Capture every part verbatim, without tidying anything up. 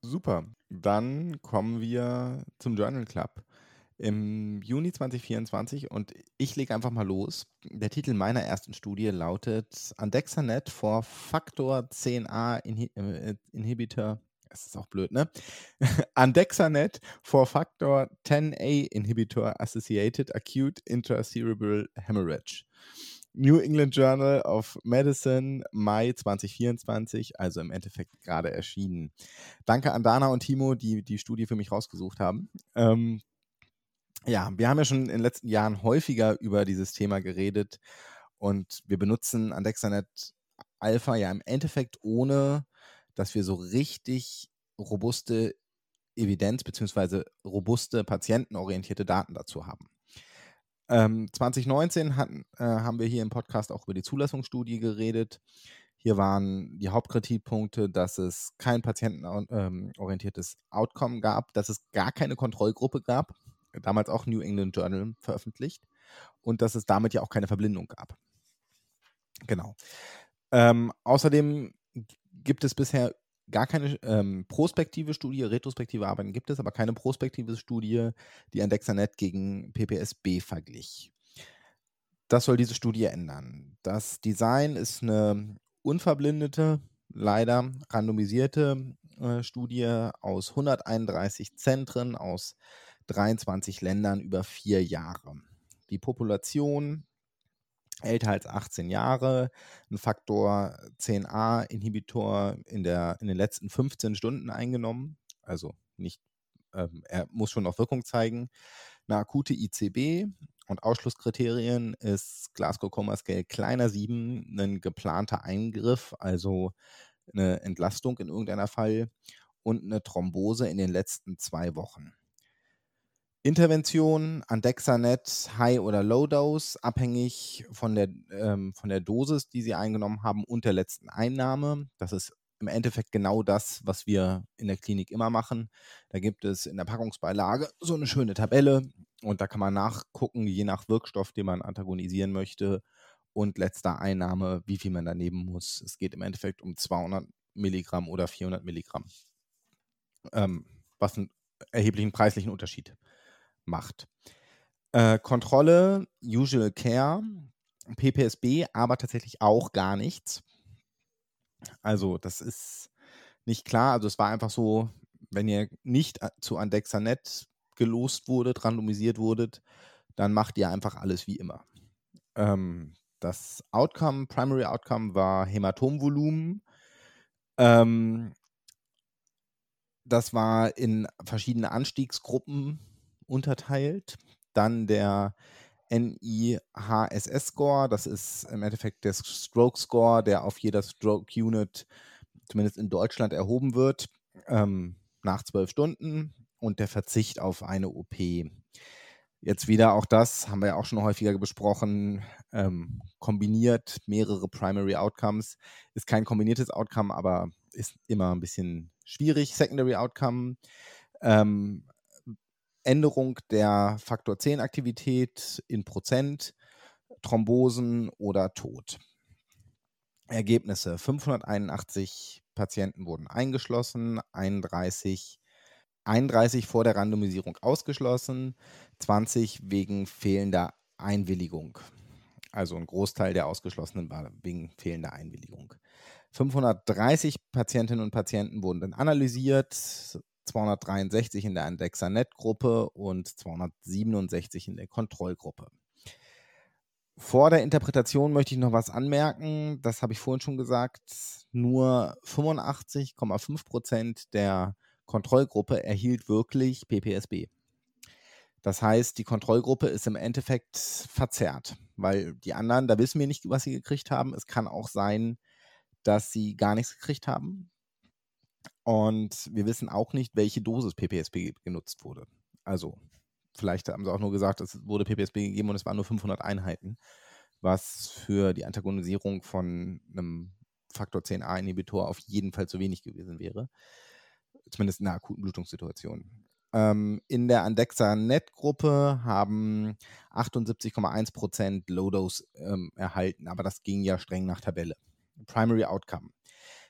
Super. Dann kommen wir zum Journal Club im Juni zwanzig vierundzwanzig und ich lege einfach mal los. Der Titel meiner ersten Studie lautet Andexanet for Factor zehn a Inhi äh, Inhibitor. Das ist auch blöd, ne? Andexanet for Factor zehn a Inhibitor Associated Acute Intracerebral Hemorrhage. New England Journal of Medicine, Mai zwanzig vierundzwanzig, also im Endeffekt gerade erschienen. Danke an Dana und Timo, die die Studie für mich rausgesucht haben. Ähm, ja, wir haben ja schon in den letzten Jahren häufiger über dieses Thema geredet und wir benutzen Andexanet Alpha ja im Endeffekt, ohne dass wir so richtig robuste Evidenz bzw. robuste patientenorientierte Daten dazu haben. Ähm, zwanzig neunzehn hatten, äh, haben wir hier im Podcast auch über die Zulassungsstudie geredet. Hier waren die Hauptkritikpunkte, dass es kein patientenorientiertes Outcome gab, dass es gar keine Kontrollgruppe gab, damals auch New England Journal veröffentlicht, und dass es damit ja auch keine Verblindung gab. Genau. Ähm, außerdem gibt es bisher gar keine ähm, prospektive Studie, retrospektive Arbeiten gibt es, aber keine prospektive Studie, die Andexanet gegen P P S B verglich. Das soll diese Studie ändern. Das Design ist eine unverblindete, leider randomisierte äh, Studie aus hunderteinunddreißig Zentren aus dreiundzwanzig Ländern über vier Jahre. Die Population älter als achtzehn Jahre, ein Faktor zehn a Inhibitor in, der, in den letzten fünfzehn Stunden eingenommen, also nicht, ähm, er muss schon noch Wirkung zeigen, eine akute I C B und Ausschlusskriterien ist Glasgow Coma Scale kleiner sieben, ein geplanter Eingriff, also eine Entlastung in irgendeiner Fall und eine Thrombose in den letzten zwei Wochen. Intervention, Andexanet, High- oder Low-Dose, abhängig von der, ähm, von der Dosis, die Sie eingenommen haben und der letzten Einnahme. Das ist im Endeffekt genau das, was wir in der Klinik immer machen. Da gibt es in der Packungsbeilage so eine schöne Tabelle und da kann man nachgucken, je nach Wirkstoff, den man antagonisieren möchte und letzter Einnahme, wie viel man da nehmen muss. Es geht im Endeffekt um zweihundert Milligramm oder vierhundert Milligramm, ähm, was einen erheblichen preislichen Unterschied macht. Äh, Kontrolle, Usual Care, P P S B, aber tatsächlich auch gar nichts. Also das ist nicht klar. Also es war einfach so, wenn ihr nicht zu Andexanet gelost wurdet, randomisiert wurdet, dann macht ihr einfach alles wie immer. Ähm, das Outcome, Primary Outcome war Hämatomvolumen. Ähm, das war in verschiedene Anstiegsgruppen unterteilt. Dann der N I H S S-Score, das ist im Endeffekt der Stroke-Score, der auf jeder Stroke-Unit, zumindest in Deutschland, erhoben wird, ähm, nach zwölf Stunden, und der Verzicht auf eine O P. Jetzt wieder auch das, haben wir ja auch schon häufiger besprochen, ähm, kombiniert mehrere Primary Outcomes. Ist kein kombiniertes Outcome, aber ist immer ein bisschen schwierig. Secondary Outcome, ähm, Änderung der Faktor zehn Aktivität in Prozent, Thrombosen oder Tod. Ergebnisse: fünfhunderteinundachtzig Patienten wurden eingeschlossen, einunddreißig, einunddreißig vor der Randomisierung ausgeschlossen, zwanzig wegen fehlender Einwilligung. Also ein Großteil der Ausgeschlossenen war wegen fehlender Einwilligung. fünfhundertdreißig Patientinnen und Patienten wurden dann analysiert, zweihundertdreiundsechzig in der Andexanet-Gruppe und zweihundertsiebenundsechzig in der Kontrollgruppe. Vor der Interpretation möchte ich noch was anmerken. Das habe ich vorhin schon gesagt. Nur fünfundachtzig Komma fünf Prozent der Kontrollgruppe erhielt wirklich P P S B. Das heißt, die Kontrollgruppe ist im Endeffekt verzerrt, weil die anderen, da wissen wir nicht, was sie gekriegt haben. Es kann auch sein, dass sie gar nichts gekriegt haben. Und wir wissen auch nicht, welche Dosis P P S B genutzt wurde. Also vielleicht haben sie auch nur gesagt, es wurde P P S B gegeben und es waren nur fünfhundert Einheiten, was für die Antagonisierung von einem Faktor zehn a Inhibitor auf jeden Fall zu wenig gewesen wäre. Zumindest in einer akuten Blutungssituation. Ähm, in der Andexanet-Gruppe haben achtundsiebzig Komma eins Prozent Low-Dose ähm, erhalten, aber das ging ja streng nach Tabelle. Primary Outcome.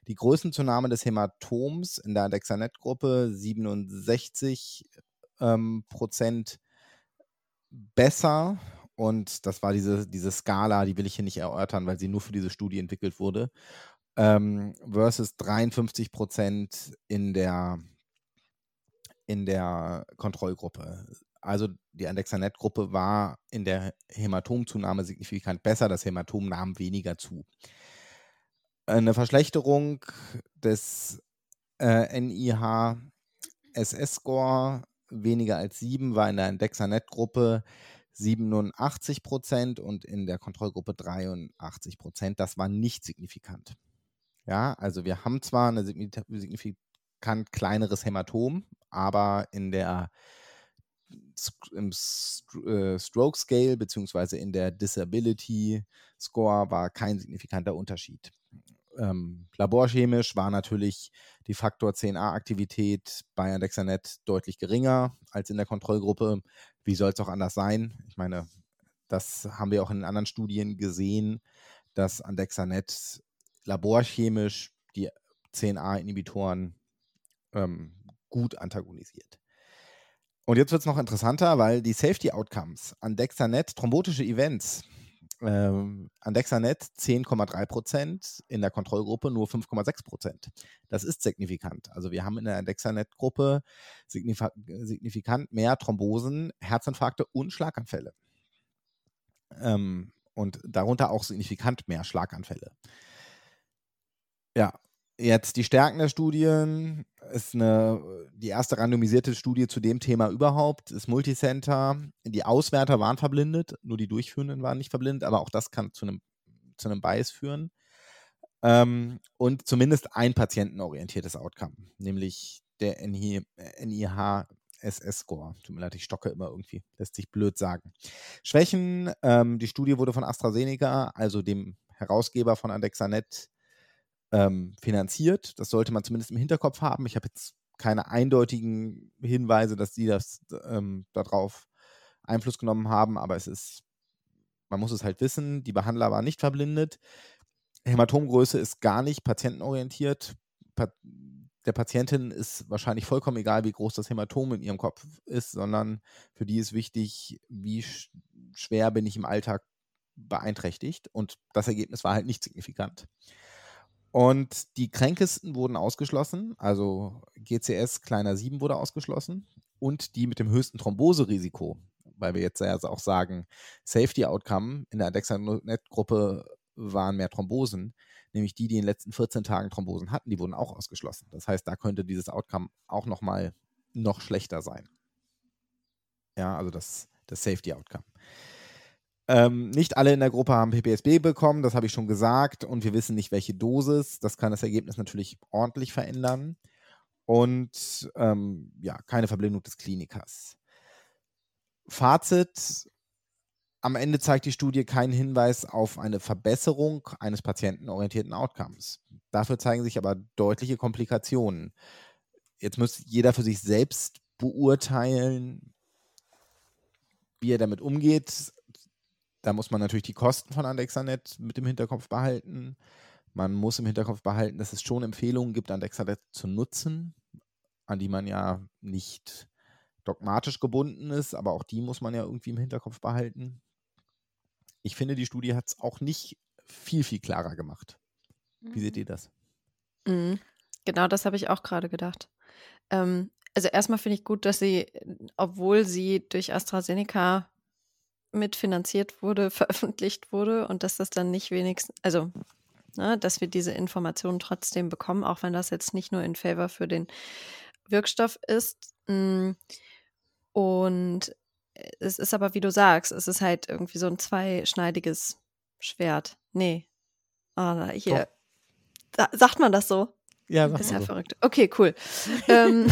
Die Größenzunahme des Hämatoms in der Andexanet-Gruppe siebenundsechzig ähm, Prozent besser. Und das war diese, diese Skala, die will ich hier nicht erörtern, weil sie nur für diese Studie entwickelt wurde, ähm, versus dreiundfünfzig Prozent in der, in der Kontrollgruppe. Also die Andexanet-Gruppe war in der Hämatomzunahme signifikant besser, das Hämatom nahm weniger zu. Eine Verschlechterung des äh, N I H S S-Score weniger als sieben war in der Andexanet-Gruppe siebenundachtzig Prozent und in der Kontrollgruppe dreiundachtzig Prozent. Das war nicht signifikant. Ja, also wir haben zwar ein signifikant kleineres Hämatom, aber in der im Stroke Scale bzw. in der Disability Score war kein signifikanter Unterschied. Ähm, laborchemisch war natürlich die Faktor zehn a-Aktivität bei Andexanet deutlich geringer als in der Kontrollgruppe. Wie soll es auch anders sein? Ich meine, das haben wir auch in anderen Studien gesehen, dass Andexanet laborchemisch die zehn a-Inhibitoren ähm, gut antagonisiert. Und jetzt wird es noch interessanter, weil die Safety Outcomes, Andexanet, thrombotische Events, ähm, Andexanet zehn Komma drei Prozent, in der Kontrollgruppe nur fünf Komma sechs Prozent. Das ist signifikant. Also wir haben in der Andexanet-Gruppe signif- signifikant mehr Thrombosen, Herzinfarkte und Schlaganfälle. Ähm, und darunter auch signifikant mehr Schlaganfälle. Ja, jetzt die Stärken der Studien ist eine, die erste randomisierte Studie zu dem Thema überhaupt, ist Multicenter. Die Auswerter waren verblindet, nur die Durchführenden waren nicht verblindet, aber auch das kann zu einem, zu einem Bias führen. Ähm, und zumindest ein patientenorientiertes Outcome, nämlich der N I H S S-Score. Tut mir leid, ich stocke immer irgendwie, lässt sich blöd sagen. Schwächen, ähm, die Studie wurde von AstraZeneca, also dem Herausgeber von Andexanet, ähm, finanziert. Das sollte man zumindest im Hinterkopf haben. Ich habe jetzt keine eindeutigen Hinweise, dass die das ähm, darauf Einfluss genommen haben, aber es ist, man muss es halt wissen, die Behandler waren nicht verblindet. Hämatomgröße ist gar nicht patientenorientiert. Pa- der Patientin ist wahrscheinlich vollkommen egal, wie groß das Hämatom in ihrem Kopf ist, sondern für die ist wichtig, wie sch- schwer bin ich im Alltag beeinträchtigt. Und das Ergebnis war halt nicht signifikant. Und die kränkesten wurden ausgeschlossen, also G C S kleiner sieben wurde ausgeschlossen und die mit dem höchsten Thromboserisiko, weil wir jetzt ja auch sagen, Safety Outcome in der Andexanet-Gruppe waren mehr Thrombosen, nämlich die, die in den letzten vierzehn Tagen Thrombosen hatten, die wurden auch ausgeschlossen. Das heißt, da könnte dieses Outcome auch nochmal noch schlechter sein. Ja, also das, das Safety Outcome. Ähm, nicht alle in der Gruppe haben P P S B bekommen, das habe ich schon gesagt, und wir wissen nicht, welche Dosis. Das kann das Ergebnis natürlich ordentlich verändern. Und ähm, ja, keine Verblindung des Klinikers. Fazit: Am Ende zeigt die Studie keinen Hinweis auf eine Verbesserung eines patientenorientierten Outcomes. Dafür zeigen sich aber deutliche Komplikationen. Jetzt muss jeder für sich selbst beurteilen, wie er damit umgeht. Da muss man natürlich die Kosten von Andexanet mit im Hinterkopf behalten. Man muss im Hinterkopf behalten, dass es schon Empfehlungen gibt, Andexanet zu nutzen, an die man ja nicht dogmatisch gebunden ist, aber auch die muss man ja irgendwie im Hinterkopf behalten. Ich finde, die Studie hat es auch nicht viel, viel klarer gemacht. Wie seht ihr das? Mhm. Genau, das habe ich auch gerade gedacht. Ähm, also erstmal finde ich gut, dass sie, obwohl sie durch AstraZeneca mitfinanziert wurde, veröffentlicht wurde und dass das dann nicht wenigstens, also ne, dass wir diese Informationen trotzdem bekommen, auch wenn das jetzt nicht nur in Favor für den Wirkstoff ist. Und es ist aber, wie du sagst, es ist halt irgendwie so ein zweischneidiges Schwert. Nee. Ah, hier. Da, sagt man das so? Ja, Das sag ist mal ja so. verrückt. Okay, cool. ähm,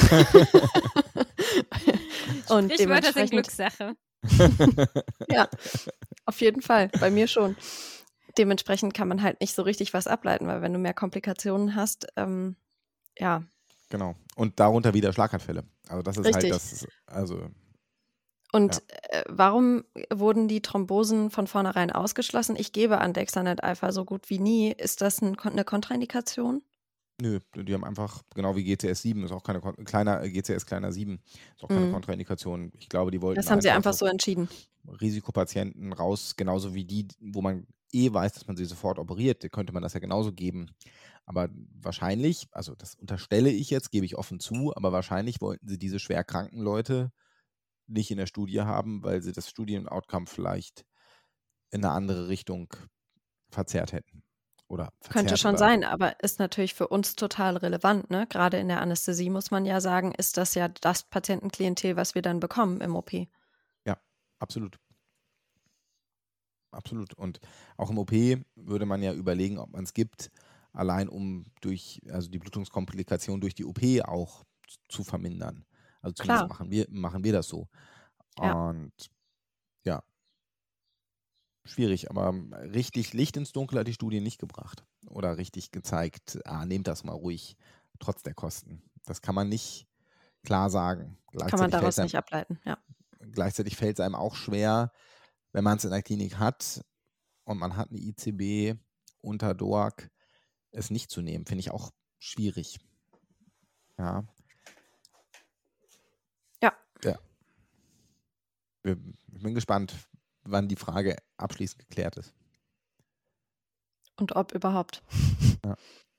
und Sprichwörter sind dementsprechend, Glückssache. ja, auf jeden Fall, bei mir schon. Dementsprechend kann man halt nicht so richtig was ableiten, weil wenn du mehr Komplikationen hast, ähm, ja. Genau. Und darunter wieder Schlaganfälle. Also das ist Richtig. halt das, also Und ja. äh, warum wurden die Thrombosen von vornherein ausgeschlossen? Ich gebe Andexanet Alpha so gut wie nie. Ist das ein, eine Kontraindikation? Nö, die haben einfach, genau wie G C S sieben, ist auch keine Kon- kleiner, äh, G C S kleiner sieben, ist auch keine Mhm. Kontraindikation. Ich glaube, die wollten Das haben sie einfach einfach so entschieden. Risikopatienten raus, genauso wie die, wo man eh weiß, dass man sie sofort operiert, könnte man das ja genauso geben. Aber wahrscheinlich, also das unterstelle ich jetzt, gebe ich offen zu, aber wahrscheinlich wollten sie diese schwer kranken Leute nicht in der Studie haben, weil sie das Studien-Outcome vielleicht in eine andere Richtung verzerrt hätten. Oder Könnte verzerrt schon oder sein, aber ist natürlich für uns total relevant, ne? Gerade in der Anästhesie muss man ja sagen, ist das ja das Patientenklientel, was wir dann bekommen im O P. ja, absolut. Absolut. Und auch im O P würde man ja überlegen, ob man es gibt, allein um durch, also die Blutungskomplikation durch die O P auch z- zu vermindern. Also zumindest Klar, machen wir, machen wir das so. ja. Und ja, schwierig, aber richtig Licht ins Dunkel hat die Studie nicht gebracht. Oder richtig gezeigt, ah, nehmt das mal ruhig, trotz der Kosten. Das kann man nicht klar sagen. Kann man Gleichzeitig fällt es daraus einem, nicht ableiten, ja. gleichzeitig fällt es einem auch schwer, wenn man es in der Klinik hat und man hat eine I C B unter D O A C, es nicht zu nehmen, finde ich auch schwierig. Ja. Ja. Ja. Wir- Ich bin gespannt, wann die Frage abschließend geklärt ist. Und ob überhaupt. Ja.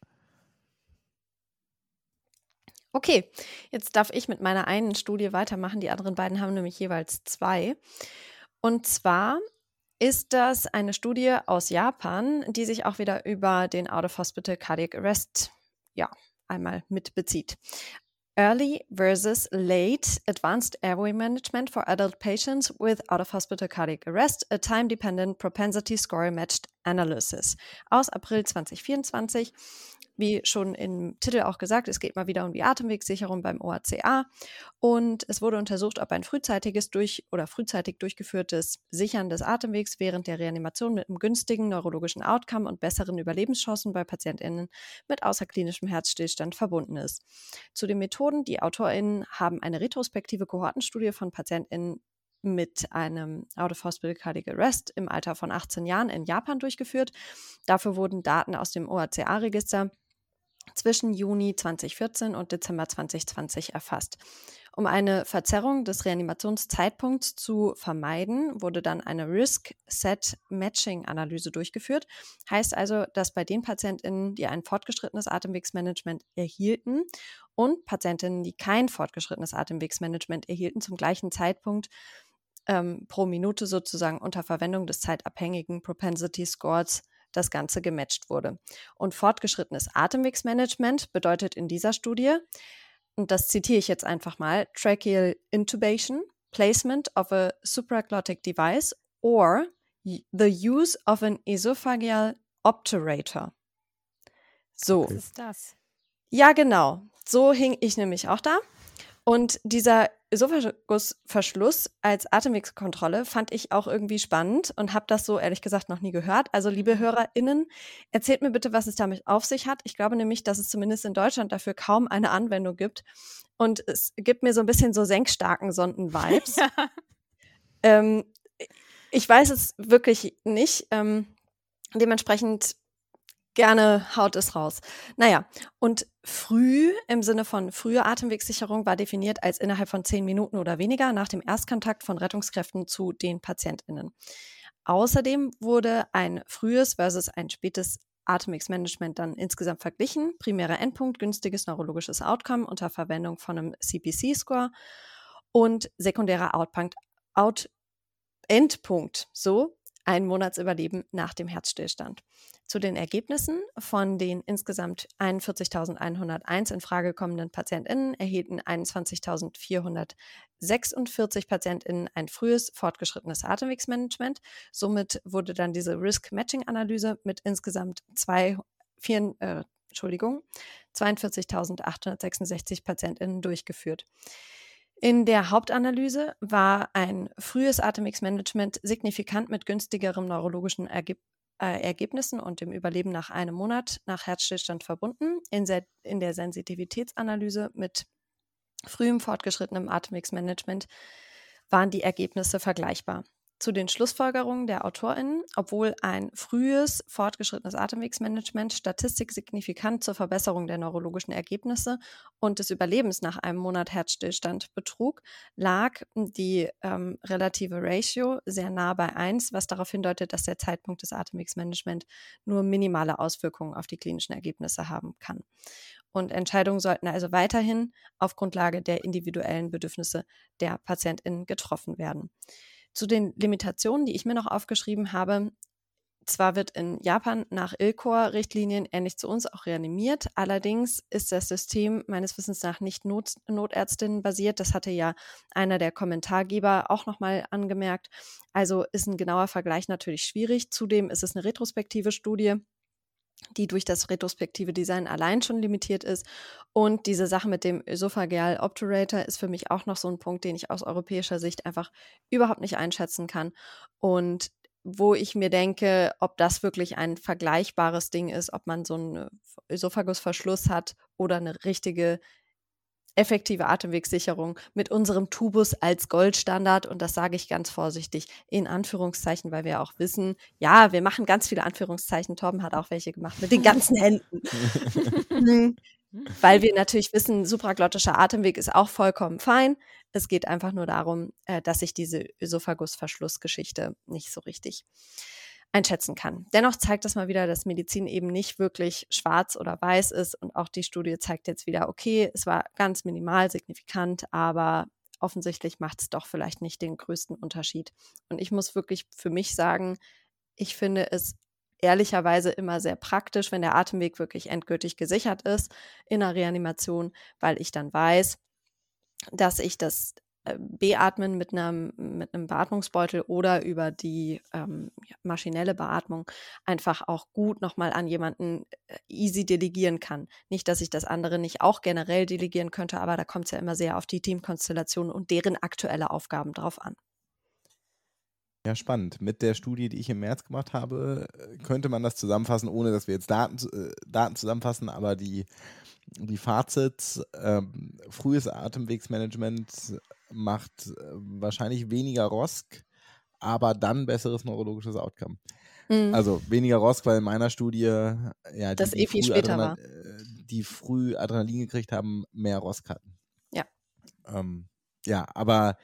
Okay, jetzt darf ich mit meiner einen Studie weitermachen. Die anderen beiden haben nämlich jeweils zwei. Und zwar ist das eine Studie aus Japan, die sich auch wieder über den Out-of-Hospital Cardiac Arrest ja, einmal mitbezieht. Early versus Late Advanced Airway Management for Adult Patients with Out-of-Hospital Cardiac Arrest, a Time-Dependent Propensity Score-Matched Analysis aus April zwanzig vierundzwanzig. Wie schon im Titel auch gesagt, es geht mal wieder um die Atemwegssicherung beim O A C A und es wurde untersucht, ob ein frühzeitiges durch oder frühzeitig durchgeführtes Sichern des Atemwegs während der Reanimation mit einem günstigen neurologischen Outcome und besseren Überlebenschancen bei PatientInnen mit außerklinischem Herzstillstand verbunden ist. Zu den Methoden, die AutorInnen haben eine retrospektive Kohortenstudie von PatientInnen mit einem Out-of-Hospital Cardiac Arrest im Alter von achtzehn Jahren in Japan durchgeführt. Dafür wurden Daten aus dem O A C A-Register zwischen Juni zwanzig vierzehn und Dezember zwanzig zwanzig erfasst. Um eine Verzerrung des Reanimationszeitpunkts zu vermeiden, wurde dann eine Risk-Set-Matching-Analyse durchgeführt. Heißt also, dass bei den PatientInnen, die ein fortgeschrittenes Atemwegsmanagement erhielten und PatientInnen, die kein fortgeschrittenes Atemwegsmanagement erhielten, zum gleichen Zeitpunkt ähm, pro Minute sozusagen unter Verwendung des zeitabhängigen Propensity Scores das Ganze gematcht wurde. Und fortgeschrittenes Atemwegsmanagement bedeutet in dieser Studie, und das zitiere ich jetzt einfach mal, Tracheal Intubation, Placement of a supraglottic device or the use of an esophageal obturator. So. Was ist das? Ja, genau. So hing ich nämlich auch da. Und dieser Esophagusverschluss als Atemwegskontrolle fand ich auch irgendwie spannend und habe das so ehrlich gesagt noch nie gehört. Also liebe HörerInnen, erzählt mir bitte, was es damit auf sich hat. Ich glaube nämlich, dass es zumindest in Deutschland dafür kaum eine Anwendung gibt. Und es gibt mir so ein bisschen so senkstarken Sonden-Vibes. Ja. Ähm, ich weiß es wirklich nicht. Ähm, dementsprechend gerne haut es raus. Naja, und früh im Sinne von frühe Atemwegssicherung war definiert als innerhalb von zehn Minuten oder weniger nach dem Erstkontakt von Rettungskräften zu den PatientInnen. Außerdem wurde ein frühes versus ein spätes Atemwegsmanagement dann insgesamt verglichen. Primärer Endpunkt, günstiges neurologisches Outcome unter Verwendung von einem C P C-Score und sekundärer Outpunkt, Out Endpunkt, so ein Monatsüberleben nach dem Herzstillstand. Zu den Ergebnissen von den insgesamt einundvierzigtausendeinhunderteins in Frage kommenden PatientInnen erhielten einundzwanzigtausendvierhundertsechsundvierzig PatientInnen ein frühes, fortgeschrittenes Atemwegsmanagement. Somit wurde dann diese Risk-Matching-Analyse mit insgesamt zwei, vier, äh, Entschuldigung, zweiundvierzigtausendachthundertsechsundsechzig PatientInnen durchgeführt. In der Hauptanalyse war ein frühes Atemwegsmanagement signifikant mit günstigerem neurologischen Ergeb äh, Ergebnissen und dem Überleben nach einem Monat nach Herzstillstand verbunden. In, in der Sensitivitätsanalyse mit frühem fortgeschrittenem Atemwegsmanagement waren die Ergebnisse vergleichbar. Zu den Schlussfolgerungen der AutorInnen: Obwohl ein frühes, fortgeschrittenes Atemwegsmanagement statistisch signifikant zur Verbesserung der neurologischen Ergebnisse und des Überlebens nach einem Monat Herzstillstand betrug, lag die ähm, relative Ratio sehr nah bei eins, was darauf hindeutet, dass der Zeitpunkt des Atemwegsmanagements nur minimale Auswirkungen auf die klinischen Ergebnisse haben kann. Und Entscheidungen sollten also weiterhin auf Grundlage der individuellen Bedürfnisse der PatientInnen getroffen werden. Zu den Limitationen, die ich mir noch aufgeschrieben habe: Zwar wird in Japan nach I L C O R-Richtlinien ähnlich zu uns auch reanimiert, allerdings ist das System meines Wissens nach nicht Not Notärztinnen basiert. Das hatte ja einer der Kommentargeber auch nochmal angemerkt. Also ist ein genauer Vergleich natürlich schwierig. Zudem ist es eine retrospektive Studie, die durch das retrospektive Design allein schon limitiert ist. Und diese Sache mit dem Esophageal Obturator ist für mich auch noch so ein Punkt, den ich aus europäischer Sicht einfach überhaupt nicht einschätzen kann. Und wo ich mir denke, ob das wirklich ein vergleichbares Ding ist, ob man so einen Esophagusverschluss hat oder eine richtige effektive Atemwegssicherung mit unserem Tubus als Goldstandard. Und das sage ich ganz vorsichtig in Anführungszeichen, weil wir auch wissen, ja, wir machen ganz viele Anführungszeichen. Torben hat auch welche gemacht mit den ganzen Händen. Weil wir natürlich wissen, supraglottischer Atemweg ist auch vollkommen fein. Es geht einfach nur darum, dass ich diese Ösophagusverschlussgeschichte nicht so richtig einschätzen kann. Dennoch zeigt das mal wieder, dass Medizin eben nicht wirklich schwarz oder weiß ist, und auch die Studie zeigt jetzt wieder, okay, es war ganz minimal signifikant, aber offensichtlich macht es doch vielleicht nicht den größten Unterschied. Und ich muss wirklich für mich sagen, ich finde es ehrlicherweise immer sehr praktisch, wenn der Atemweg wirklich endgültig gesichert ist in der Reanimation, weil ich dann weiß, dass ich das Beatmen mit einem, mit einem Beatmungsbeutel oder über die ähm, maschinelle Beatmung einfach auch gut nochmal an jemanden easy delegieren kann. Nicht, dass ich das andere nicht auch generell delegieren könnte, aber da kommt es ja immer sehr auf die Teamkonstellation und deren aktuelle Aufgaben drauf an. Ja, spannend. Mit der Studie, die ich im März gemacht habe, könnte man das zusammenfassen, ohne dass wir jetzt Daten, äh, Daten zusammenfassen, aber die, die Fazit, ähm, frühes Atemwegsmanagement macht äh, wahrscheinlich weniger R O S C, aber dann besseres neurologisches Outcome. Mhm. Also weniger R O S C, weil in meiner Studie, ja, die, das die, eh viel früh später Adrenal, war. die früh Adrenalin gekriegt haben, mehr R O S C hatten. Ja. Ähm, ja, aber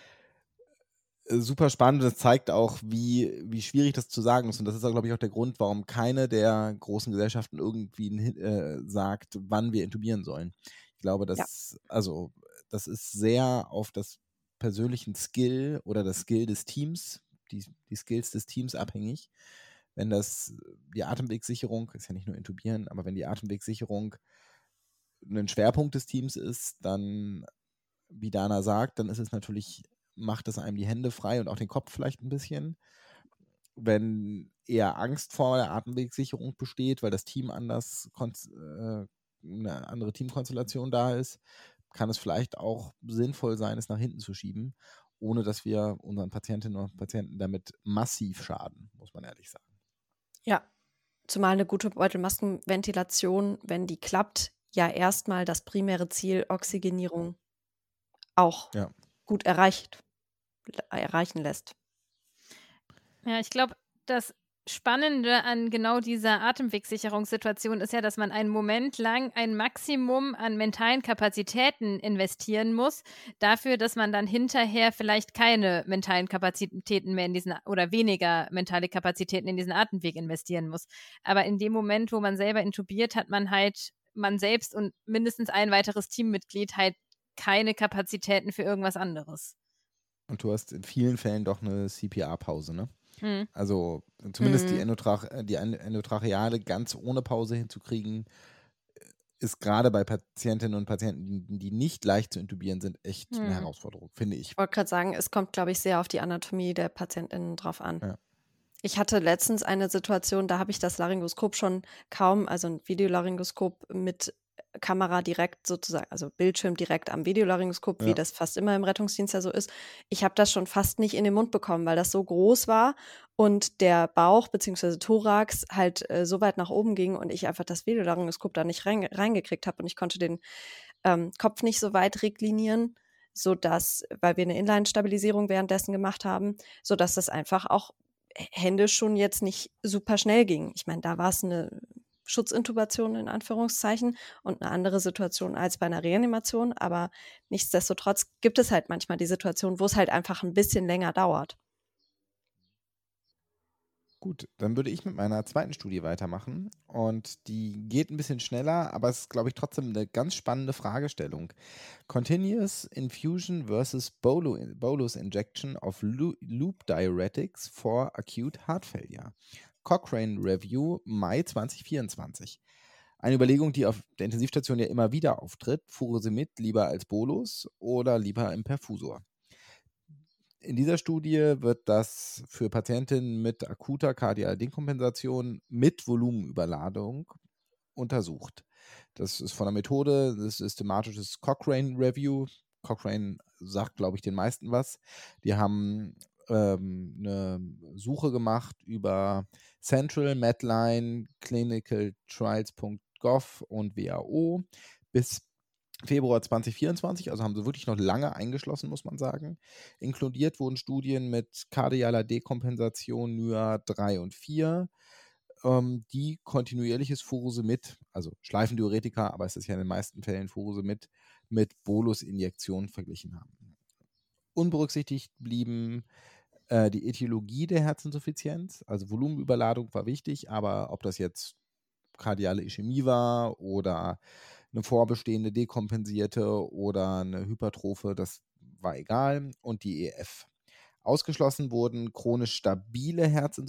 super spannend. Das zeigt auch, wie, wie schwierig das zu sagen ist. Und das ist auch, glaube ich, auch der Grund, warum keine der großen Gesellschaften irgendwie äh, sagt, wann wir intubieren sollen. Ich glaube, dass, ja. also, das ist sehr auf das persönlichen Skill oder das Skill des Teams, die, die Skills des Teams abhängig. Wenn das die Atemwegssicherung, ist ja nicht nur intubieren, aber wenn die Atemwegssicherung ein Schwerpunkt des Teams ist, dann, wie Dana sagt, dann ist es natürlich, macht es einem die Hände frei und auch den Kopf vielleicht ein bisschen. Wenn eher Angst vor der Atemwegssicherung besteht, weil das Team anders, äh, eine andere Teamkonstellation da ist, kann es vielleicht auch sinnvoll sein, es nach hinten zu schieben, ohne dass wir unseren Patientinnen und Patienten damit massiv schaden, muss man ehrlich sagen. Ja, zumal eine gute Beutelmaskenventilation, wenn die klappt, ja erstmal das primäre Ziel Oxygenierung auch ja. gut erreicht, erreichen lässt. Ja, ich glaube, das Spannende an genau dieser Atemwegssicherungssituation ist ja, dass man einen Moment lang ein Maximum an mentalen Kapazitäten investieren muss, dafür, dass man dann hinterher vielleicht keine mentalen Kapazitäten mehr in diesen oder weniger mentale Kapazitäten in diesen Atemweg investieren muss. Aber in dem Moment, wo man selber intubiert, hat man halt, man selbst und mindestens ein weiteres Teammitglied halt keine Kapazitäten für irgendwas anderes. Und du hast in vielen Fällen doch eine C P R-Pause, ne? Hm. Also zumindest hm. die, Endotrach, die Endotracheale ganz ohne Pause hinzukriegen, ist gerade bei Patientinnen und Patienten, die nicht leicht zu intubieren sind, echt hm. eine Herausforderung, finde ich. Ich wollte gerade sagen, es kommt, glaube ich, sehr auf die Anatomie der PatientInnen drauf an. Ja. Ich hatte letztens eine Situation, da habe ich das Laryngoskop schon kaum, also ein Videolaryngoskop mit Kamera direkt sozusagen, also Bildschirm direkt am Videolaryngoskop, ja. wie das fast immer im Rettungsdienst ja so ist. Ich habe das schon fast nicht in den Mund bekommen, weil das so groß war und der Bauch bzw. Thorax halt äh, so weit nach oben ging und ich einfach das Videolaryngoskop da nicht rein, reingekriegt habe und ich konnte den ähm, Kopf nicht so weit reklinieren, sodass, weil wir eine Inline-Stabilisierung währenddessen gemacht haben, sodass das einfach auch händisch schon jetzt nicht super schnell ging. Ich meine, da war es eine Schutzintubation in Anführungszeichen und eine andere Situation als bei einer Reanimation, aber nichtsdestotrotz gibt es halt manchmal die Situation, wo es halt einfach ein bisschen länger dauert. Gut, dann würde ich mit meiner zweiten Studie weitermachen und die geht ein bisschen schneller, aber es ist, glaube ich, trotzdem eine ganz spannende Fragestellung. Continuous Infusion versus Bolo- Bolus Injection of Lu- Loop Diuretics for Acute Heart Failure. Cochrane Review, Mai zwanzig vierundzwanzig. Eine Überlegung, die auf der Intensivstation ja immer wieder auftritt. Furosemid lieber als Bolus oder lieber im Perfusor? In dieser Studie wird das für Patientinnen mit akuter Kardialdekompensation mit Volumenüberladung untersucht. Das ist von der Methode des systematisches Cochrane Review. Cochrane sagt, glaube ich, den meisten was. Die haben ähm, eine Suche gemacht über Central, Medline, clinical trials punkt gov und W H O bis Februar zwanzig vierundzwanzig, also haben sie wirklich noch lange eingeschlossen, muss man sagen. Inkludiert wurden Studien mit kardialer Dekompensation N Y A drei und vier, ähm, die kontinuierliches Furosemid, also Schleifendiuretika, aber es ist ja in den meisten Fällen Furosemid, mit Bolusinjektionen verglichen haben. Unberücksichtigt blieben äh, die Ätiologie der Herzinsuffizienz, also Volumenüberladung war wichtig, aber ob das jetzt kardiale Ischämie war oder eine vorbestehende dekompensierte oder eine Hypertrophe, das war egal. Und die E F. Ausgeschlossen wurden chronisch stabile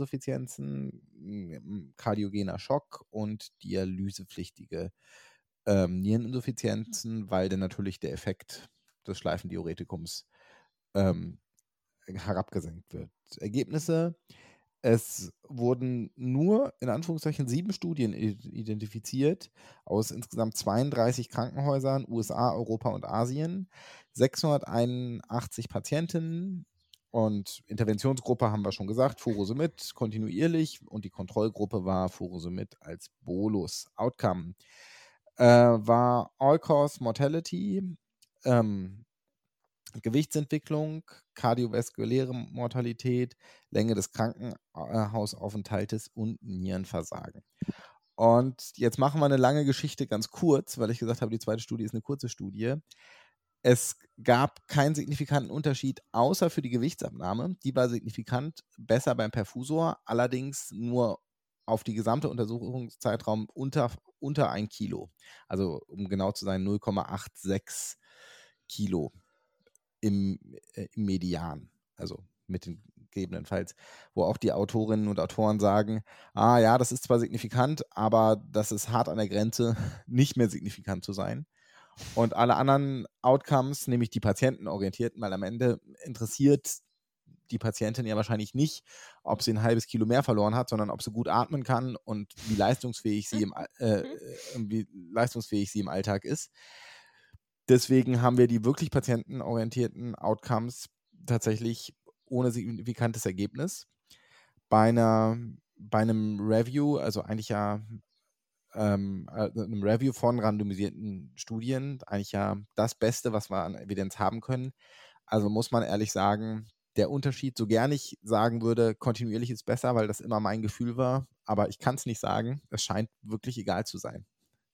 Herzinsuffizienzen, kardiogener Schock und dialysepflichtige ähm, Niereninsuffizienzen, weil dann natürlich der Effekt des Schleifendiuretikums ähm, herabgesenkt wird. Ergebnisse: Es wurden nur in Anführungszeichen sieben Studien identifiziert aus insgesamt zweiunddreißig Krankenhäusern, U S A, Europa und Asien, sechshunderteinundachtzig Patientinnen und Interventionsgruppe haben wir schon gesagt, Furosemid kontinuierlich und die Kontrollgruppe war Furosemid als Bolus. Outcome äh, war All-Cause Mortality, ähm, Gewichtsentwicklung, kardiovaskuläre Mortalität, Länge des Krankenhausaufenthaltes und Nierenversagen. Und jetzt machen wir eine lange Geschichte ganz kurz, weil ich gesagt habe, die zweite Studie ist eine kurze Studie. Es gab keinen signifikanten Unterschied, außer für die Gewichtsabnahme. Die war signifikant besser beim Perfusor, allerdings nur auf die gesamte Untersuchungszeitraum unter, unter ein Kilo. Also um genau zu sein, null Komma sechsundachtzig Kilo. Im, äh, im Median, also mit den gegebenenfalls, wo auch die Autorinnen und Autoren sagen, ah ja, das ist zwar signifikant, aber das ist hart an der Grenze, nicht mehr signifikant zu sein. Und alle anderen Outcomes, nämlich die patientenorientierten, weil am Ende interessiert die Patientin ja wahrscheinlich nicht, ob sie ein halbes Kilo mehr verloren hat, sondern ob sie gut atmen kann und wie leistungsfähig sie im, äh, wie leistungsfähig sie im Alltag ist. Deswegen haben wir die wirklich patientenorientierten Outcomes tatsächlich ohne signifikantes Ergebnis. Bei, einer, bei einem Review, also eigentlich ja ähm, einem Review von randomisierten Studien, eigentlich ja das Beste, was wir an Evidenz haben können. Also muss man ehrlich sagen, der Unterschied, so gern ich sagen würde, kontinuierlich ist besser, weil das immer mein Gefühl war, aber ich kann es nicht sagen. Es scheint wirklich egal zu sein.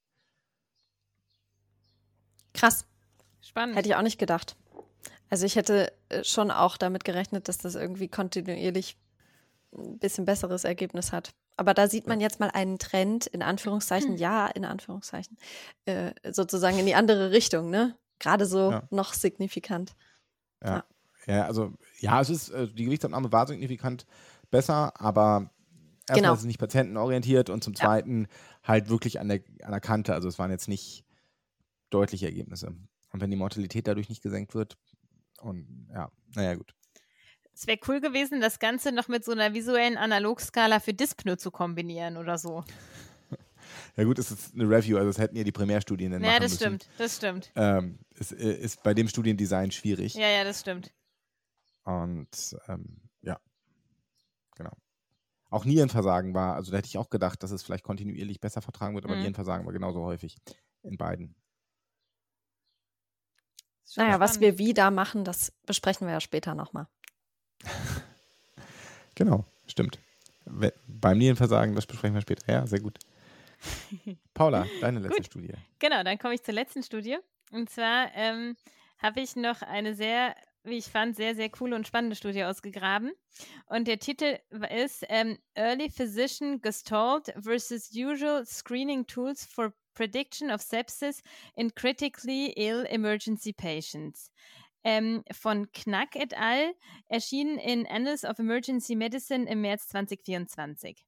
Krass. Spannend. Hätte ich auch nicht gedacht. Also ich hätte schon auch damit gerechnet, dass das irgendwie kontinuierlich ein bisschen besseres Ergebnis hat. Aber da sieht man jetzt mal einen Trend, in Anführungszeichen, ja, in Anführungszeichen, äh, sozusagen in die andere Richtung, ne? Gerade so Ja. noch signifikant. Ja. ja, ja, also ja, es ist, äh, die Gewichtsabnahme war signifikant besser, aber erstmal Genau. ist es nicht patientenorientiert und zum Ja. Zweiten halt wirklich an der, an der Kante. Also es waren jetzt nicht deutliche Ergebnisse. Und wenn die Mortalität dadurch nicht gesenkt wird, und ja, naja, gut. Es wäre cool gewesen, das Ganze noch mit so einer visuellen Analogskala für Dyspnoe zu kombinieren oder so. Ja gut, es ist eine Review, also das hätten ja die Primärstudien dann Ja, machen das müssen. stimmt, das stimmt. Ähm, es äh, ist bei dem Studiendesign schwierig. Ja, ja, das stimmt. Und ähm, ja, genau. Auch Nierenversagen war, also da hätte ich auch gedacht, dass es vielleicht kontinuierlich besser vertragen wird, aber Mhm. Nierenversagen war genauso häufig in beiden. Naja, spannend. was wir wie da machen, das besprechen wir ja später nochmal. Genau, stimmt. We- Beim Nierenversagen, das besprechen wir später. Ja, sehr gut. Paula, deine letzte Gut. Studie. Genau, dann komme ich zur letzten Studie. Und zwar ähm, habe ich noch eine sehr, wie ich fand, sehr, sehr coole und spannende Studie ausgegraben. Und der Titel ist ähm, Early Physician Gestalt versus Usual Screening Tools for Prediction of Sepsis in Critically Ill Emergency Patients. Ähm, von Knack et al., erschienen in Annals of Emergency Medicine im März zwanzig vierundzwanzig.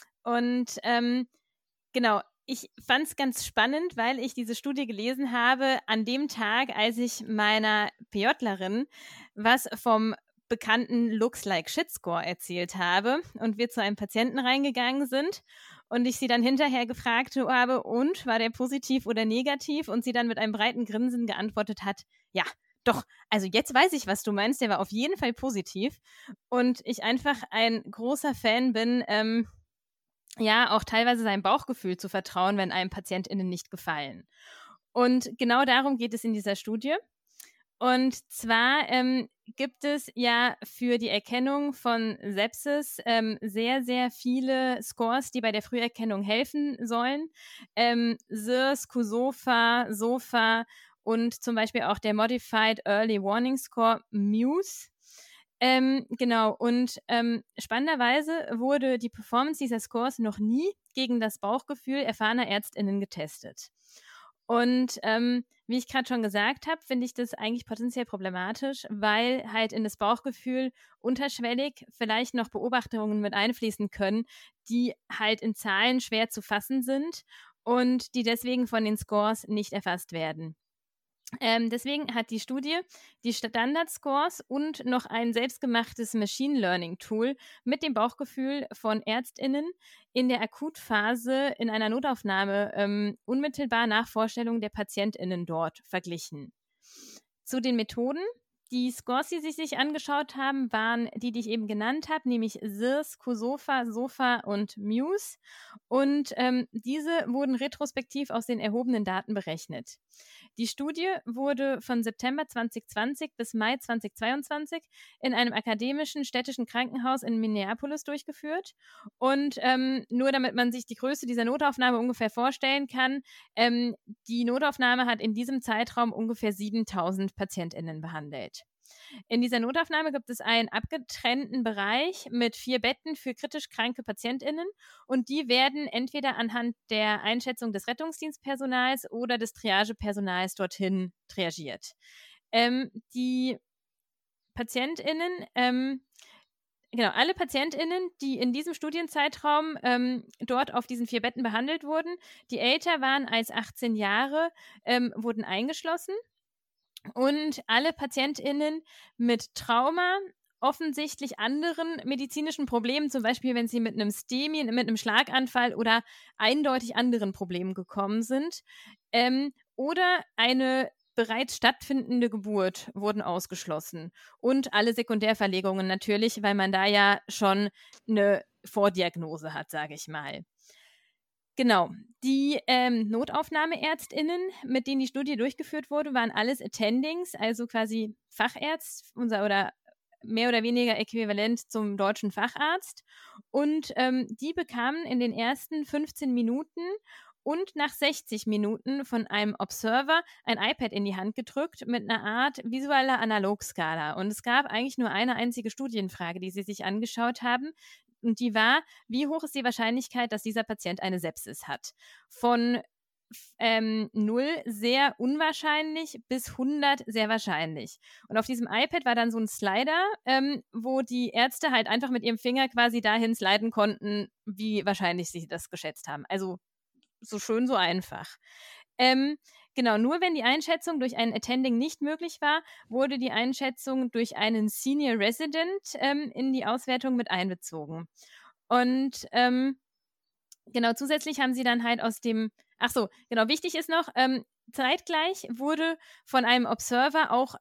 Und ähm, genau, ich fand es ganz spannend, weil ich diese Studie gelesen habe an dem Tag, als ich meiner PJlerin was vom bekannten Looks Like Shit Score erzählt habe und wir zu einem Patienten reingegangen sind und ich sie dann hinterher gefragt habe, und war der positiv oder negativ, und sie dann mit einem breiten Grinsen geantwortet hat, ja, doch, also jetzt weiß ich, was du meinst, der war auf jeden Fall positiv, und ich einfach ein großer Fan bin, ähm, ja, auch teilweise seinem Bauchgefühl zu vertrauen, wenn einem PatientInnen nicht gefallen. Und genau darum geht es in dieser Studie. Und zwar ähm, gibt es ja für die Erkennung von Sepsis ähm, sehr, sehr viele Scores, die bei der Früherkennung helfen sollen. Ähm, S I R S, Q SOFA, SOFA und zum Beispiel auch der Modified Early Warning Score, MUSE. Ähm, genau, und ähm, spannenderweise wurde die Performance dieser Scores noch nie gegen das Bauchgefühl erfahrener ÄrztInnen getestet. Und ähm, wie ich gerade schon gesagt habe, finde ich das eigentlich potenziell problematisch, weil halt in das Bauchgefühl unterschwellig vielleicht noch Beobachtungen mit einfließen können, die halt in Zahlen schwer zu fassen sind und die deswegen von den Scores nicht erfasst werden. Ähm, deswegen hat die Studie die Standard-Scores und noch ein selbstgemachtes Machine Learning-Tool mit dem Bauchgefühl von ÄrztInnen in der Akutphase in einer Notaufnahme ähm, unmittelbar nach Vorstellung der PatientInnen dort verglichen. Zu den Methoden. Die Scores, die sie sich angeschaut haben, waren die, die ich eben genannt habe, nämlich S I R S, Q SOFA, SOFA und MUSE. Und ähm, diese wurden retrospektiv aus den erhobenen Daten berechnet. Die Studie wurde von September zwanzig zwanzig bis Mai zwanzig zweiundzwanzig in einem akademischen städtischen Krankenhaus in Minneapolis durchgeführt. Und ähm, nur damit man sich die Größe dieser Notaufnahme ungefähr vorstellen kann, ähm, die Notaufnahme hat in diesem Zeitraum ungefähr siebentausend PatientInnen behandelt. In dieser Notaufnahme gibt es einen abgetrennten Bereich mit vier Betten für kritisch kranke PatientInnen und die werden entweder anhand der Einschätzung des Rettungsdienstpersonals oder des Triagepersonals dorthin triagiert. Ähm, die PatientInnen, ähm, genau, alle PatientInnen, die in diesem Studienzeitraum ähm, dort auf diesen vier Betten behandelt wurden, die älter waren als achtzehn Jahre, ähm, wurden eingeschlossen. Und alle PatientInnen mit Trauma, offensichtlich anderen medizinischen Problemen, zum Beispiel wenn sie mit einem STEMI, mit einem Schlaganfall oder eindeutig anderen Problemen gekommen sind, ähm, oder eine bereits stattfindende Geburt wurden ausgeschlossen. Und alle Sekundärverlegungen natürlich, weil man da ja schon eine Vordiagnose hat, sage ich mal. Genau, die ähm, Notaufnahmeärztinnen, mit denen die Studie durchgeführt wurde, waren alles Attendings, also quasi Fachärzt unser, oder mehr oder weniger äquivalent zum deutschen Facharzt. Und ähm, die bekamen in den ersten fünfzehn Minuten und nach sechzig Minuten von einem Observer ein iPad in die Hand gedrückt mit einer Art visueller Analogskala. Und es gab eigentlich nur eine einzige Studienfrage, die sie sich angeschaut haben. Und die war, wie hoch ist die Wahrscheinlichkeit, dass dieser Patient eine Sepsis hat? Von ähm, null sehr unwahrscheinlich bis hundert sehr wahrscheinlich. Und auf diesem iPad war dann so ein Slider, ähm, wo die Ärzte halt einfach mit ihrem Finger quasi dahin sliden konnten, wie wahrscheinlich sie das geschätzt haben. Also so schön, so einfach. Ähm, genau, nur wenn die Einschätzung durch einen Attending nicht möglich war, wurde die Einschätzung durch einen Senior Resident ähm, in die Auswertung mit einbezogen. Und ähm, genau, zusätzlich haben sie dann halt aus dem, ach so, genau, wichtig ist noch, ähm, zeitgleich wurde von einem Observer auch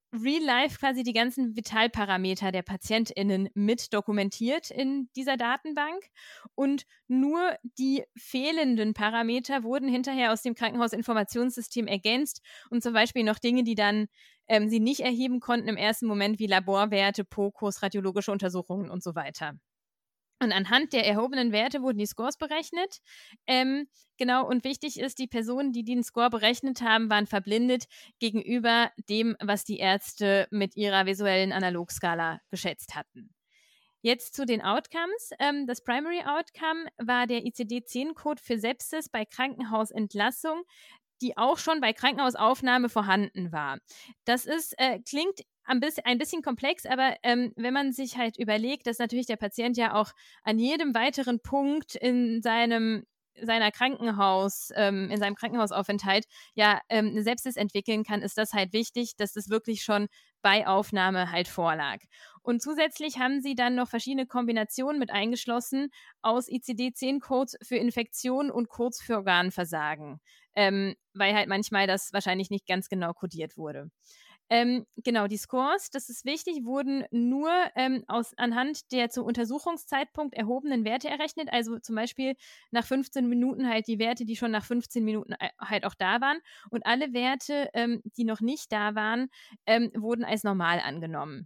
real life quasi die ganzen Vitalparameter der PatientInnen mit dokumentiert in dieser Datenbank und nur die fehlenden Parameter wurden hinterher aus dem Krankenhausinformationssystem ergänzt und zum Beispiel noch Dinge, die dann ähm, sie nicht erheben konnten im ersten Moment, wie Laborwerte, P O C Os, radiologische Untersuchungen und so weiter. Und anhand der erhobenen Werte wurden die Scores berechnet. Ähm, genau, und wichtig ist, die Personen, die den Score berechnet haben, waren verblindet gegenüber dem, was die Ärzte mit ihrer visuellen Analogskala geschätzt hatten. Jetzt zu den Outcomes. Ähm, das Primary Outcome war der I C D zehn Code für Sepsis bei Krankenhausentlassung, die auch schon bei Krankenhausaufnahme vorhanden war. Das ist, äh, klingt ein bisschen, ein bisschen komplex, aber ähm, wenn man sich halt überlegt, dass natürlich der Patient ja auch an jedem weiteren Punkt in seinem seiner Krankenhaus, ähm, in seinem Krankenhausaufenthalt ja ähm, eine Sepsis entwickeln kann, ist das halt wichtig, dass das wirklich schon bei Aufnahme halt vorlag. Und zusätzlich haben sie dann noch verschiedene Kombinationen mit eingeschlossen aus I C D zehn Codes für Infektion und Codes für Organversagen, ähm, weil halt manchmal das wahrscheinlich nicht ganz genau kodiert wurde. Ähm, genau, die Scores, das ist wichtig, wurden nur ähm, aus, anhand der zu Untersuchungszeitpunkt erhobenen Werte errechnet, also zum Beispiel nach fünfzehn Minuten halt die Werte, die schon nach fünfzehn Minuten halt auch da waren und alle Werte, ähm, die noch nicht da waren, ähm, wurden als normal angenommen.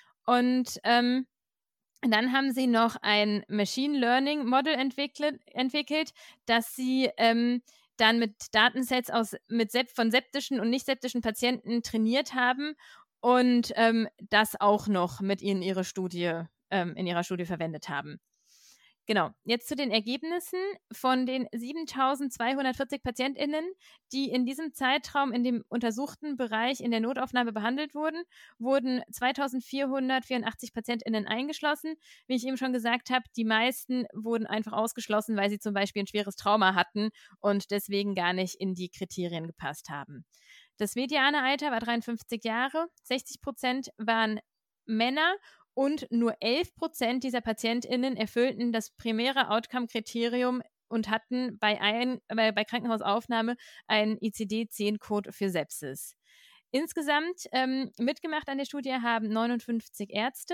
Und ähm, dann haben sie noch ein Machine Learning Model entwickelt, entwickelt das sie ähm, dann mit Datensets aus, mit sep- von septischen und nicht septischen Patienten trainiert haben und ähm, das auch noch mit in ihre Studie, ähm, in ihrer Studie verwendet haben. Genau, jetzt zu den Ergebnissen. Von den siebentausendzweihundertvierzig PatientInnen, die in diesem Zeitraum in dem untersuchten Bereich in der Notaufnahme behandelt wurden, wurden zweitausendvierhundertvierundachtzig PatientInnen eingeschlossen. Wie ich eben schon gesagt habe, die meisten wurden einfach ausgeschlossen, weil sie zum Beispiel ein schweres Trauma hatten und deswegen gar nicht in die Kriterien gepasst haben. Das mediane Alter war dreiundfünfzig Jahre, sechzig Prozent waren Männer und nur elf Prozent dieser PatientInnen erfüllten das primäre Outcome-Kriterium und hatten bei, ein, bei, bei Krankenhausaufnahme einen I C D zehn Code für Sepsis. Insgesamt ähm, mitgemacht an der Studie haben neunundfünfzig Ärzte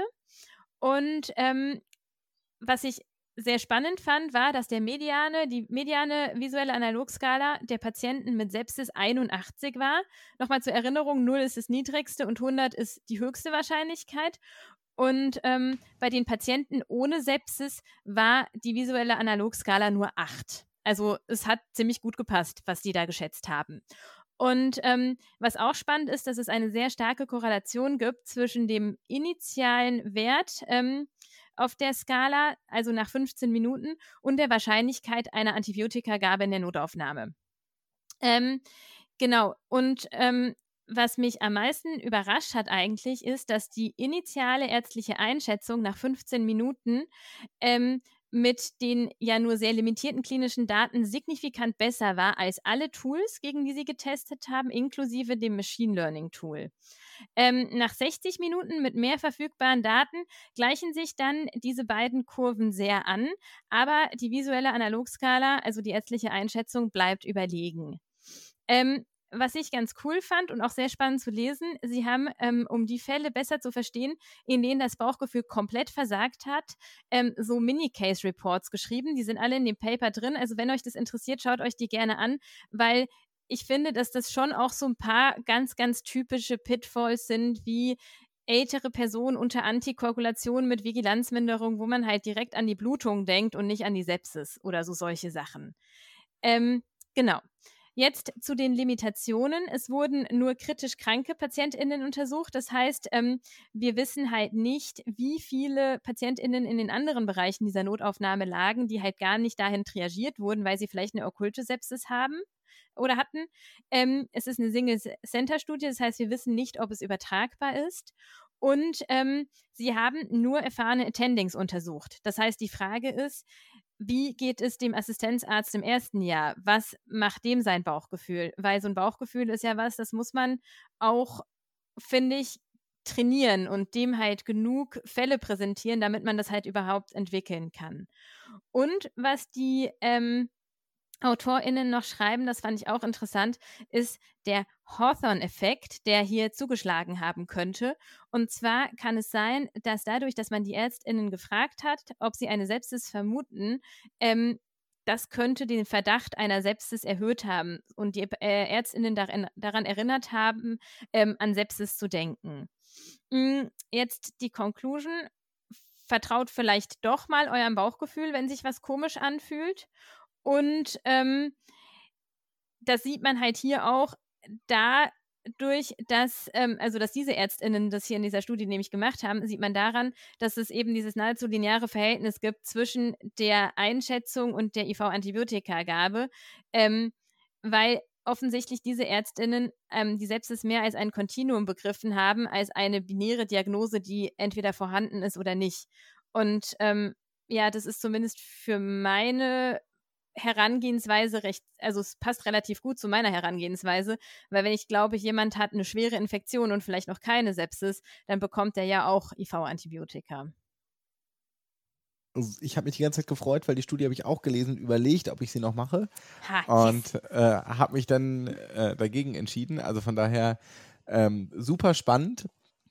und ähm, was ich sehr spannend fand, war, dass der mediane, die mediane visuelle Analogskala der Patienten mit Sepsis einundachtzig war. Nochmal zur Erinnerung, null ist das niedrigste und hundert ist die höchste Wahrscheinlichkeit. Und ähm, bei den Patienten ohne Sepsis war die visuelle Analogskala nur acht. Also es hat ziemlich gut gepasst, was die da geschätzt haben. Und ähm, was auch spannend ist, dass es eine sehr starke Korrelation gibt zwischen dem initialen Wert ähm, auf der Skala, also nach fünfzehn Minuten, und der Wahrscheinlichkeit einer Antibiotikagabe in der Notaufnahme. Ähm, genau, und ähm, was mich am meisten überrascht hat eigentlich, ist, dass die initiale ärztliche Einschätzung nach fünfzehn Minuten ähm, mit den ja nur sehr limitierten klinischen Daten signifikant besser war als alle Tools, gegen die sie getestet haben, inklusive dem Machine Learning Tool. Ähm, nach sechzig Minuten mit mehr verfügbaren Daten gleichen sich dann diese beiden Kurven sehr an, aber die visuelle Analogskala, also die ärztliche Einschätzung, bleibt überlegen. Ähm, was ich ganz cool fand und auch sehr spannend zu lesen, sie haben, ähm, um die Fälle besser zu verstehen, in denen das Bauchgefühl komplett versagt hat, ähm, so Mini-Case-Reports geschrieben. Die sind alle in dem Paper drin. Also wenn euch das interessiert, schaut euch die gerne an, weil ich finde, dass das schon auch so ein paar ganz, ganz typische Pitfalls sind, wie ältere Personen unter Antikoagulation mit Vigilanzminderung, wo man halt direkt an die Blutung denkt und nicht an die Sepsis oder so solche Sachen. Ähm, genau. Jetzt zu den Limitationen. Es wurden nur kritisch kranke PatientInnen untersucht. Das heißt, ähm, wir wissen halt nicht, wie viele PatientInnen in den anderen Bereichen dieser Notaufnahme lagen, die halt gar nicht dahin triagiert wurden, weil sie vielleicht eine okkulte Sepsis haben oder hatten. Ähm, es ist eine Single-Center-Studie, das heißt, wir wissen nicht, ob es übertragbar ist. Und ähm, sie haben nur erfahrene Attendings untersucht. Das heißt, die Frage ist, wie geht es dem Assistenzarzt im ersten Jahr? Was macht dem sein Bauchgefühl? Weil so ein Bauchgefühl ist ja was, das muss man auch, finde ich, trainieren und dem halt genug Fälle präsentieren, damit man das halt überhaupt entwickeln kann. Und was die ähm, AutorInnen noch schreiben, das fand ich auch interessant, ist der Hawthorne-Effekt, der hier zugeschlagen haben könnte. Und zwar kann es sein, dass dadurch, dass man die ÄrztInnen gefragt hat, ob sie eine Sepsis vermuten, ähm, das könnte den Verdacht einer Sepsis erhöht haben und die äh, ÄrztInnen daran, daran erinnert haben, ähm, an Sepsis zu denken. Mm, Jetzt die Conclusion: Vertraut vielleicht doch mal eurem Bauchgefühl, wenn sich was komisch anfühlt. Und ähm, das sieht man halt hier auch dadurch, dass, ähm, also dass diese ÄrztInnen das hier in dieser Studie nämlich gemacht haben, sieht man daran, dass es eben dieses nahezu lineare Verhältnis gibt zwischen der Einschätzung und der I V-Antibiotikagabe, ähm, weil offensichtlich diese ÄrztInnen ähm, die Sepsis mehr als ein Kontinuum begriffen haben, als eine binäre Diagnose, die entweder vorhanden ist oder nicht. Und ähm, ja, das ist zumindest für meine Herangehensweise recht, also es passt relativ gut zu meiner Herangehensweise, weil wenn ich glaube, jemand hat eine schwere Infektion und vielleicht noch keine Sepsis, dann bekommt er ja auch I V-Antibiotika. Ich habe mich die ganze Zeit gefreut, weil die Studie habe ich auch gelesen, überlegt, ob ich sie noch mache Ha, und yes. äh, habe mich dann äh, dagegen entschieden. Also von daher ähm, super spannend.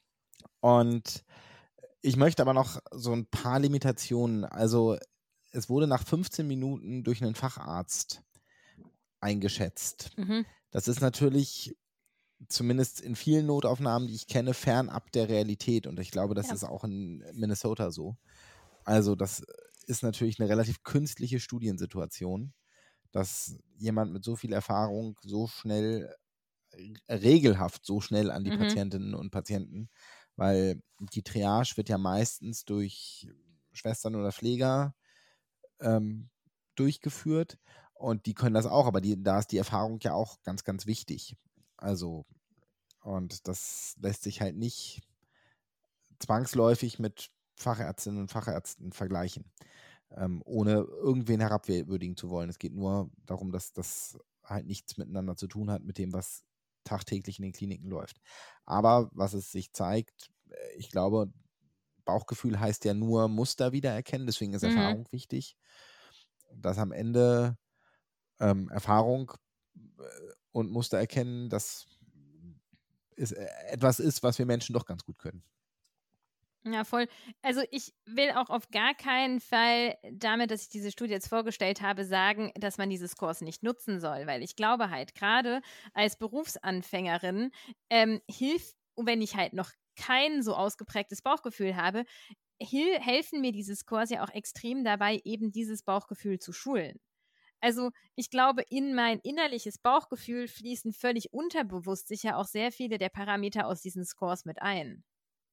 Und ich möchte aber noch so ein paar Limitationen. Also es wurde nach fünfzehn Minuten durch einen Facharzt eingeschätzt. Mhm. Das ist natürlich zumindest in vielen Notaufnahmen, die ich kenne, fernab der Realität. Und ich glaube, das Ja. ist auch in Minnesota so. Also das ist natürlich eine relativ künstliche Studiensituation, dass jemand mit so viel Erfahrung so schnell, äh, regelhaft so schnell an die Mhm. Patientinnen und Patienten, weil die Triage wird ja meistens durch Schwestern oder Pfleger ähm, durchgeführt und die können das auch, aber die, da ist die Erfahrung ja auch ganz, ganz wichtig. Also, und das lässt sich halt nicht zwangsläufig mit Fachärztinnen und Fachärzten vergleichen, ähm, ohne irgendwen herabwürdigen zu wollen. Es geht nur darum, dass das halt nichts miteinander zu tun hat mit dem, was tagtäglich in den Kliniken läuft. Aber was es sich zeigt, äh, ich glaube, Bauchgefühl heißt ja nur Muster wiedererkennen, deswegen ist Mhm. Erfahrung wichtig, dass am Ende ähm, Erfahrung äh, und Muster erkennen, das ist, äh, etwas ist, was wir Menschen doch ganz gut können. Ja, voll. Also ich will auch auf gar keinen Fall damit, dass ich diese Studie jetzt vorgestellt habe, sagen, dass man diese Scores nicht nutzen soll, weil ich glaube halt, gerade als Berufsanfängerin ähm, hilft, wenn ich halt noch kein so ausgeprägtes Bauchgefühl habe, hil- helfen mir diese Scores ja auch extrem dabei, eben dieses Bauchgefühl zu schulen. Also ich glaube, in mein innerliches Bauchgefühl fließen völlig unterbewusst sicher auch sehr viele der Parameter aus diesen Scores mit ein.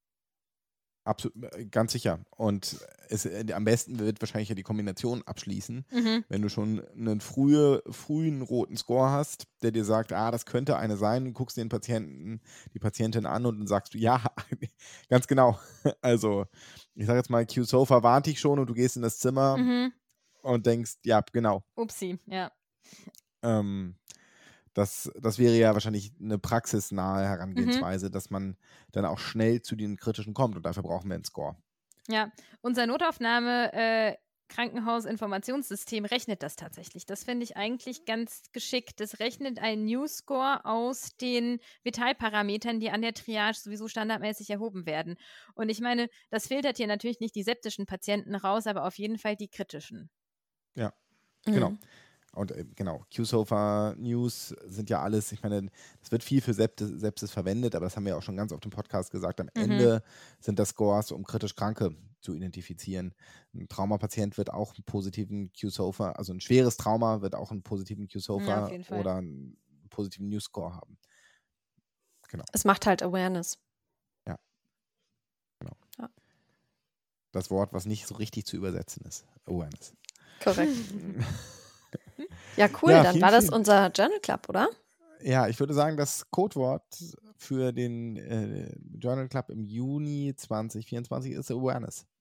Absolut, äh, ganz sicher. Und es, äh, am besten wird wahrscheinlich ja die Kombination abschließen, Mhm. wenn du schon einen frühe, frühen roten Score hast, der dir sagt, ah, das könnte eine sein, du guckst den Patienten, die Patientin an und dann sagst du, ja, ganz genau. Also, ich sage jetzt mal, Q-Sofa warnt dich schon und du gehst in das Zimmer Mhm. und denkst, ja, genau. Upsi, ja. Ähm, das, das wäre ja wahrscheinlich eine praxisnahe Mhm. Herangehensweise, dass man dann auch schnell zu den kritischen kommt und dafür brauchen wir einen Score. Ja, unser Notaufnahme äh, Krankenhausinformationssystem rechnet das tatsächlich. Das finde ich eigentlich ganz geschickt. Das rechnet einen News-Score aus den Vitalparametern, die an der Triage sowieso standardmäßig erhoben werden. Und ich meine, das filtert hier natürlich nicht die septischen Patienten raus, aber auf jeden Fall die kritischen. Ja, Mhm. genau. Und äh, genau, Q-Sofa, News sind ja alles, ich meine, das wird viel für Septis, Sepsis verwendet, aber das haben wir auch schon ganz oft im Podcast gesagt. Am Mhm. Ende sind das Scores, um kritisch Kranke zu identifizieren. Ein Traumapatient wird auch einen positiven Q-Sofa, also ein schweres Trauma wird auch einen positiven Ja, Q-Sofa auf jeden Fall. oder einen positiven News-Score haben. Genau, Es macht halt Awareness. ja. Genau. Ja. Das Wort, was nicht so richtig zu übersetzen ist. Awareness. Korrekt. Ja, cool, Ja, dann vielen, war das vielen- unser Journal Club, oder? Ja, ich würde sagen, das Codewort für den äh, Journal Club im Juni zwanzig vierundzwanzig ist Awareness.